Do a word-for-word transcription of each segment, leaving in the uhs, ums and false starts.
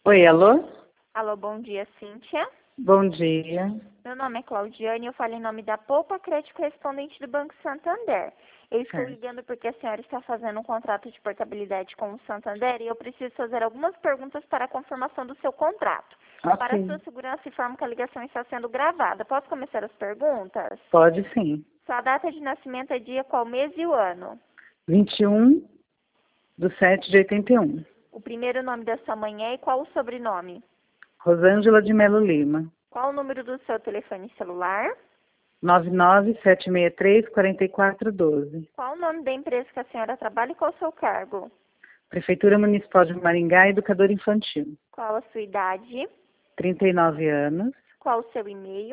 Oi, alô? Alô, bom dia, Cíntia. Bom dia. Meu nome é Claudiane e eu falo em nome da Poupa Crédito Correspondente do Banco Santander. Eu estou Certo. ligando porque a senhora está fazendo um contrato de portabilidade com o Santander e eu preciso fazer algumas perguntas para a confirmação do seu contrato. Para a Ok. sua segurança, informo que a ligação está sendo gravada. Posso começar as perguntas? Pode sim. Sua data de nascimento é dia, qual mês e o ano? vinte e um de sete de oitenta e um. O primeiro nome da sua mãe é e qual o sobrenome? Rosângela de Melo Lima. Qual o número do seu telefone celular? nove nove sete seis três, quatro quatro um dois. Qual o nome da empresa que a senhora trabalha e qual o seu cargo? Prefeitura Municipal de Maringá, Educador Infantil. Qual a sua idade? trinta e nove anos. Qual o seu e-mail?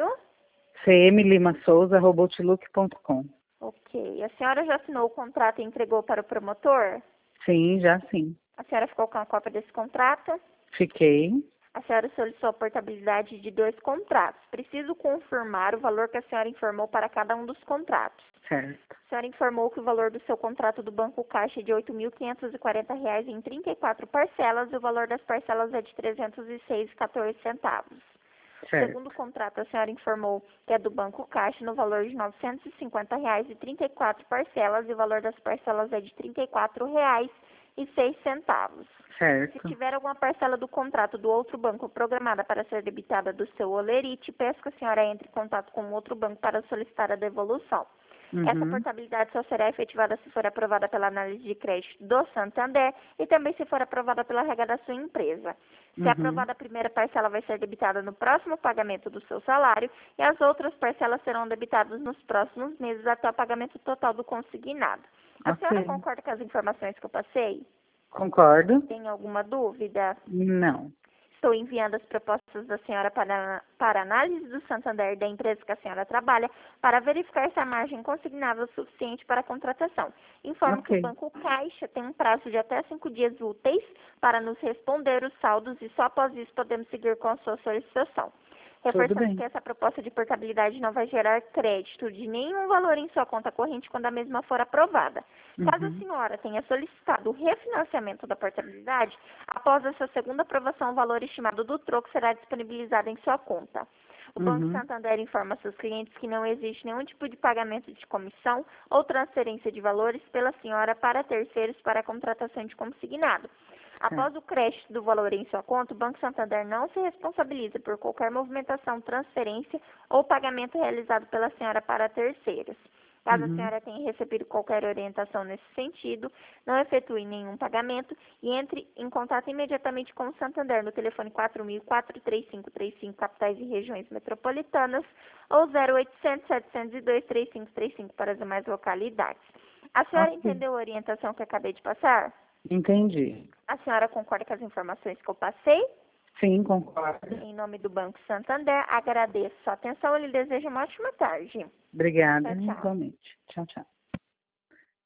cmlimasouza arroba outlook ponto com. Ok. A senhora já assinou o contrato e entregou para o promotor? Sim, já sim. A senhora ficou com a cópia desse contrato? Fiquei. A senhora solicitou a portabilidade de dois contratos. Preciso confirmar o valor que a senhora informou para cada um dos contratos. Certo. A senhora informou que o valor do seu contrato do Banco Caixa é de oito mil quinhentos e quarenta reais em trinta e quatro parcelas e o valor das parcelas é de trezentos e seis reais e quatorze centavos. Certo. Segundo o contrato, a senhora informou que é do Banco Caixa no valor de novecentos e cinquenta reais e trinta e quatro parcelas e o valor das parcelas é de trinta e quatro reais e seis centavos. Se Certo. tiver alguma parcela do contrato do outro banco programada para ser debitada do seu Olerite, peço que a senhora entre em contato com o outro banco para solicitar a devolução. Essa Uhum. portabilidade só será efetivada se for aprovada pela análise de crédito do Santander e também se for aprovada pela regra da sua empresa. Se Uhum. aprovada a primeira parcela, vai ser debitada no próximo pagamento do seu salário e as outras parcelas serão debitadas nos próximos meses até o pagamento total do consignado. A senhora Ok. concorda com as informações que eu passei? Concordo? Tem alguma dúvida? Não. Estou enviando as propostas da senhora para, para análise do Santander da empresa que a senhora trabalha para verificar se a margem consignável é suficiente para a contratação. Informo que o Ok. Banco Caixa tem um prazo de até cinco dias úteis para nos responder os saldos e só após isso podemos seguir com a sua solicitação. Tudo Reforçando bem. que essa proposta de portabilidade não vai gerar crédito de nenhum valor em sua conta corrente quando a mesma for aprovada. Caso a Uhum. senhora tenha solicitado o refinanciamento da portabilidade, após essa segunda aprovação, o valor estimado do troco será disponibilizado em sua conta. O Banco Uhum. Santander informa seus clientes que não existe nenhum tipo de pagamento de comissão ou transferência de valores pela senhora para terceiros para a contratação de consignado. Após o crédito do valor em sua conta, o Banco Santander não se responsabiliza por qualquer movimentação, transferência ou pagamento realizado pela senhora para terceiros. Caso a Uhum. senhora tenha recebido qualquer orientação nesse sentido, não efetue nenhum pagamento e entre em contato imediatamente com o Santander no telefone quatro mil, quatro três cinco três cinco, capitais e regiões metropolitanas, ou zero oitocentos, setecentos e dois, trinta e cinco trinta e cinco para as demais localidades. A senhora Ok. entendeu a orientação que acabei de passar? Entendi. A senhora concorda com as informações que eu passei? Sim, concordo. Em nome do Banco Santander, agradeço a atenção e lhe desejo uma ótima tarde. Obrigada, Tchau, tchau. igualmente. Tchau, tchau.